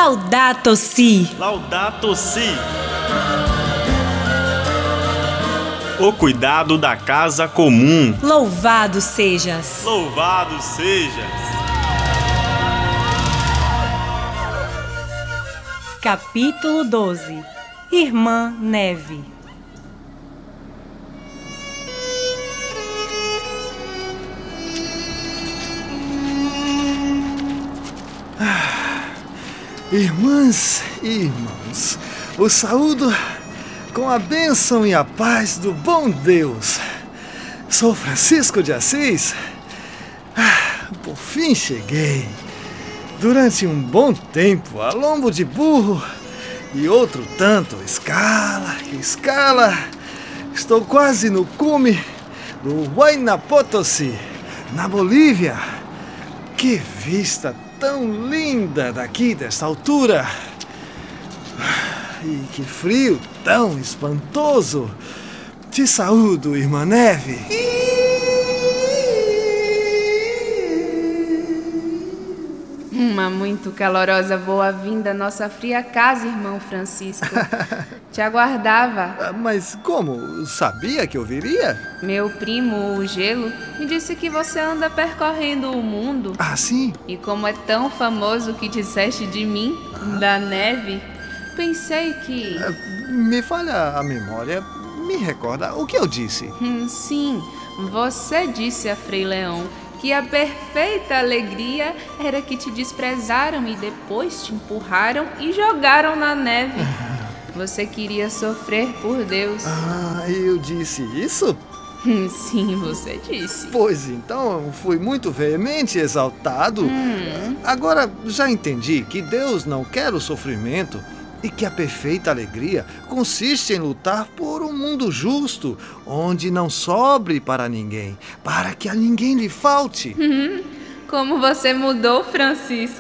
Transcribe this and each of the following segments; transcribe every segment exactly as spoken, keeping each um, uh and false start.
Laudato Si. Laudato Si. O cuidado da casa comum. Louvado sejas. Louvado sejas. Capítulo doze. Irmã Neve. Ah, irmãs e irmãos, os saúdo com a bênção e a paz do bom Deus. Sou Francisco de Assis. Ah, por fim cheguei. Durante um bom tempo, a lombo de burro e outro tanto, escala, escala, estou quase no cume do Huayna Potosí, na Bolívia. Que vista tão linda daqui desta altura! E que frio tão espantoso! Te saúdo, irmã Neve. Uma muito calorosa boa-vinda à nossa fria casa, irmão Francisco. Te aguardava. Mas como? Sabia que eu viria? Meu primo, o Gelo, me disse que você anda percorrendo o mundo. Ah, sim? E como é tão famoso o que disseste de mim, da neve, pensei que... Me falha a memória. Me recorda o que eu disse. Hum, sim, você disse a Frei Leão que a perfeita alegria era que te desprezaram e depois te empurraram e jogaram na neve. Você queria sofrer por Deus. Ah, eu disse isso? Sim, você disse. Pois então, fui muito veemente, exaltado. Hum. Agora já entendi que Deus não quer o sofrimento e que a perfeita alegria consiste em lutar por um mundo justo, onde não sobre para ninguém, para que a ninguém lhe falte. Uhum. Como você mudou, Francisco.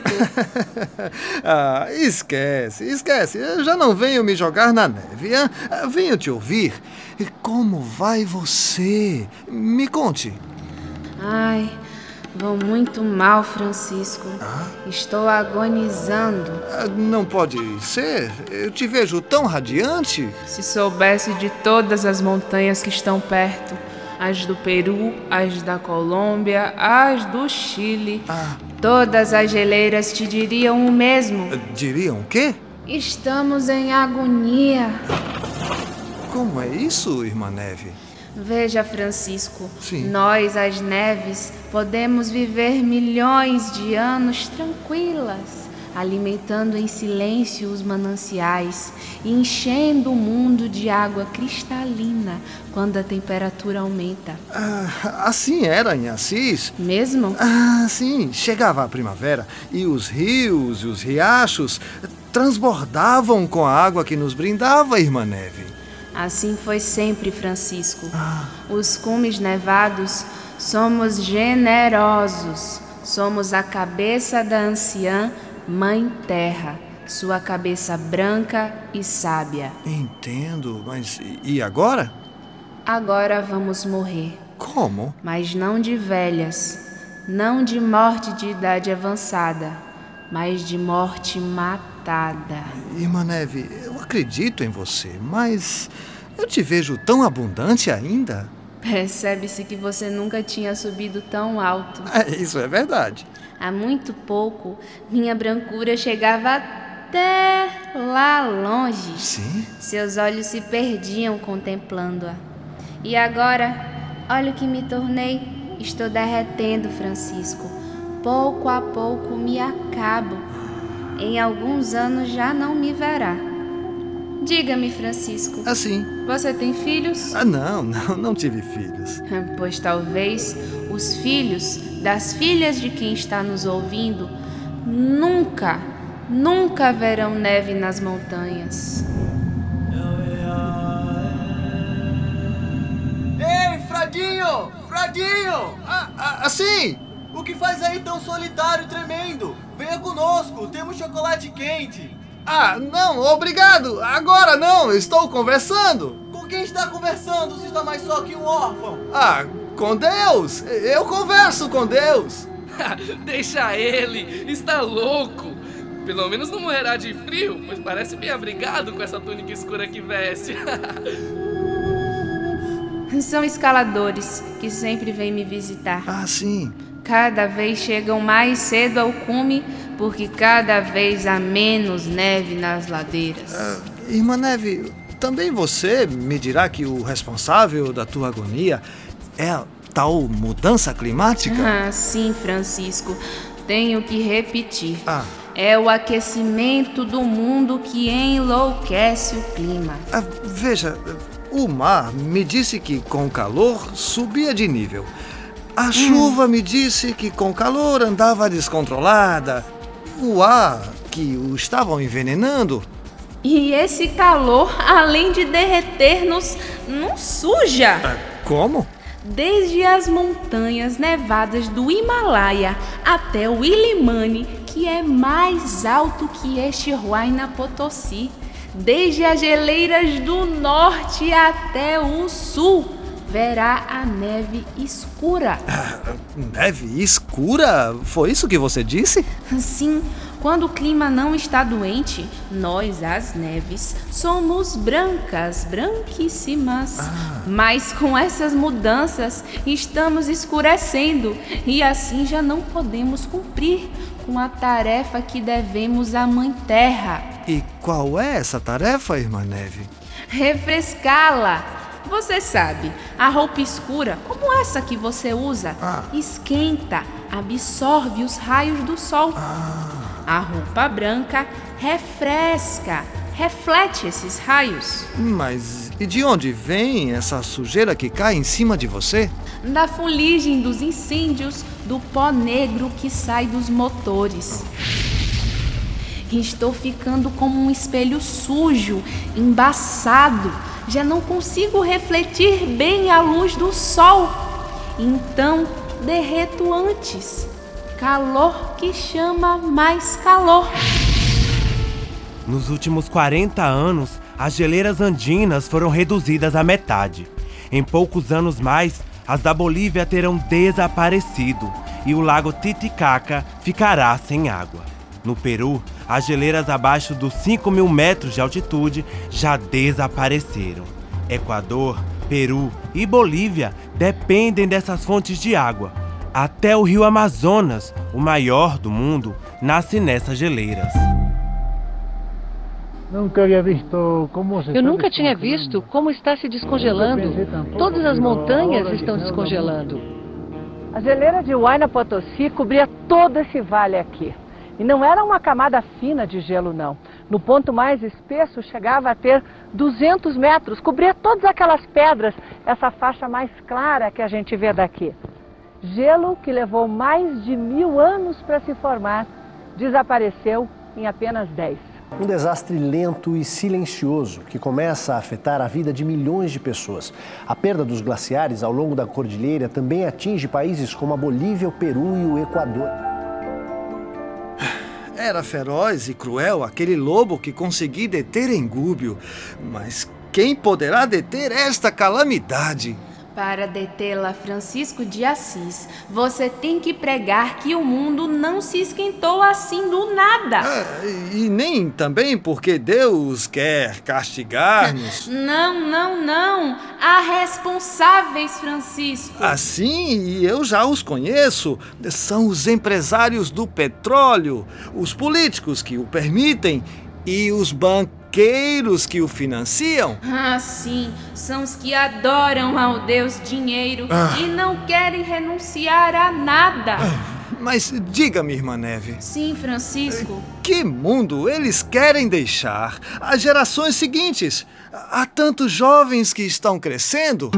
Ah, esquece, esquece. Eu já não venho me jogar na neve. Hein? Venho te ouvir. E como vai você? Me conte. Ai, vou muito mal, Francisco. Ah? Estou agonizando. Ah, não pode ser. Eu te vejo tão radiante. Se soubesse de todas as montanhas que estão perto, as do Peru, as da Colômbia, as do Chile, Ah. todas as geleiras te diriam o mesmo. Diriam o quê? Estamos em agonia. Como é isso, irmã Neve? Veja, Francisco, Sim. nós, as neves, podemos viver milhões de anos tranquilas, alimentando em silêncio os mananciais e enchendo o mundo de água cristalina quando a temperatura aumenta. Ah, assim era em Assis. Mesmo? Ah, sim. Chegava a primavera e os rios e os riachos transbordavam com a água que nos brindava, irmã Neve. Assim foi sempre, Francisco. Ah. Os cumes nevados somos generosos. Somos a cabeça da anciã Mãe Terra, sua cabeça branca e sábia. Entendo, mas e agora? Agora vamos morrer, Como? mas não de velhas, não de morte de idade avançada, mas de morte matada. Irmã Neve, eu acredito em você, mas eu te vejo tão abundante ainda. Percebe-se que você nunca tinha subido tão alto. É, isso é verdade. Há muito pouco, minha brancura chegava até lá longe. Sim? Seus olhos se perdiam contemplando-a. E agora, olha o que me tornei. Estou derretendo, Francisco. Pouco a pouco me acabo. Em alguns anos já não me verá. Diga-me, Francisco. Assim. Você tem filhos? Ah, não, não, não tive filhos. Pois talvez os filhos das filhas de quem está nos ouvindo nunca, nunca verão neve nas montanhas. Ei, Fradinho! Fradinho! Ah, ah, assim! O que faz aí tão solitário e tremendo? Venha conosco, temos chocolate quente. Ah, não, obrigado! Agora não, estou conversando! Com quem está conversando se está mais só que um órfão? Ah, com Deus! Eu converso com Deus! Deixa ele, está louco. Pelo menos não morrerá de frio, pois parece bem abrigado com essa túnica escura que veste. São escaladores que sempre vêm me visitar. Ah, sim. Cada vez chegam mais cedo ao cume, porque cada vez há menos neve nas ladeiras. Ah, irmã Neve, também você me dirá que o responsável da tua agonia é a tal mudança climática? Ah, sim, Francisco. Tenho que repetir. Ah. É o aquecimento do mundo que enlouquece o clima. Ah, veja, o mar me disse que com o calor subia de nível. A chuva me disse que com o calor andava descontrolada. O ar que o estavam envenenando. E esse calor, além de derreter-nos, não suja. Ah, como? Desde as montanhas nevadas do Himalaia até o Ilimani, que é mais alto que este Huayna Potosí. Desde as geleiras do norte até o sul, verá a neve escura. Ah, neve escura? Foi isso que você disse? Sim, quando o clima não está doente, nós, as neves, somos brancas, branquíssimas. Ah. Mas com essas mudanças, estamos escurecendo e assim já não podemos cumprir com a tarefa que devemos à Mãe Terra. E qual é essa tarefa, irmã Neve? Refrescá-la. Você sabe, a roupa escura, como essa que você usa, Ah. esquenta, absorve os raios do sol. Ah. A roupa branca refresca, reflete esses raios. Mas e de onde vem essa sujeira que cai em cima de você? Da fuligem dos incêndios, do pó negro que sai dos motores. Estou ficando como um espelho sujo, embaçado. Já não consigo refletir bem a luz do sol. Então, derreto antes. Calor que chama mais calor. Nos últimos quarenta anos, as geleiras andinas foram reduzidas à metade. Em poucos anos mais, as da Bolívia terão desaparecido e o lago Titicaca ficará sem água. No Peru, as geleiras abaixo dos cinco mil metros de altitude já desapareceram. Equador, Peru e Bolívia dependem dessas fontes de água. Até o rio Amazonas, o maior do mundo, nasce nessas geleiras. Eu nunca tinha visto como está se descongelando. Todas as montanhas estão descongelando. A geleira de Huayna Potosí cobria todo esse vale aqui. E não era uma camada fina de gelo, não. No ponto mais espesso, chegava a ter duzentos metros, cobria todas aquelas pedras, essa faixa mais clara que a gente vê daqui. Gelo que levou mais de mil anos para se formar, desapareceu em apenas dez. Um desastre lento e silencioso que começa a afetar a vida de milhões de pessoas. A perda dos glaciares ao longo da cordilheira também atinge países como a Bolívia, o Peru e o Equador. Era feroz e cruel aquele lobo que consegui deter em Gúbio. Mas quem poderá deter esta calamidade? Para detê-la, Francisco de Assis, você tem que pregar que o mundo não se esquentou assim do nada. Ah, e nem também porque Deus quer castigar-nos. Não, não, não. Há responsáveis, Francisco. Assim, e eu já os conheço. São os empresários do petróleo, os políticos que o permitem e os banqueiros que o financiam. Ah, sim. São os que adoram ao Deus dinheiro ah. e não querem renunciar a nada. Ah, mas diga-me, irmã Neve. Sim, Francisco. Que mundo eles querem deixar às gerações seguintes? Há tantos jovens que estão crescendo.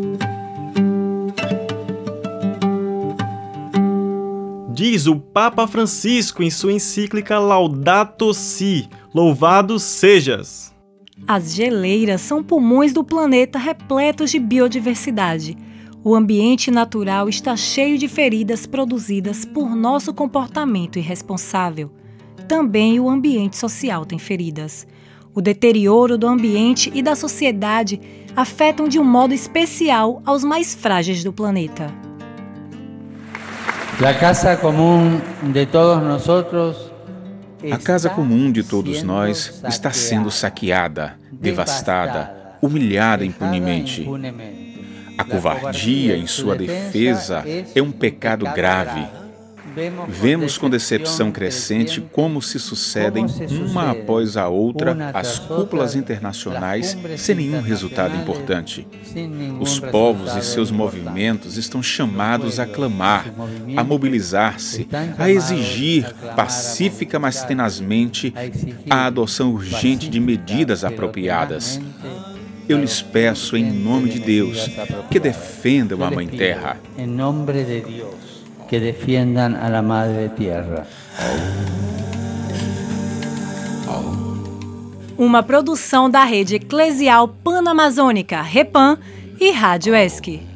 Diz o Papa Francisco em sua encíclica Laudato Si, louvado sejas. As geleiras são pulmões do planeta repletos de biodiversidade. O ambiente natural está cheio de feridas produzidas por nosso comportamento irresponsável. Também o ambiente social tem feridas. O deterioro do ambiente e da sociedade afetam de um modo especial aos mais frágeis do planeta. La casa común de todos nosotros A casa comum de todos nós está sendo saqueada, devastada, humilhada impunemente. A covardia em sua defesa é um pecado grave. Vemos com decepção crescente como se sucedem, uma após a outra, as cúpulas internacionais sem nenhum resultado importante. Os povos e seus movimentos estão chamados a clamar, a mobilizar-se, a exigir, pacífica mas tenazmente, a adoção urgente de medidas apropriadas. Eu lhes peço, em nome de Deus, que defendam a Mãe Terra. Que defendam a la Madre Tierra. Uma produção da Rede Eclesial Panamazônica, REPAM, e Rádio ESC.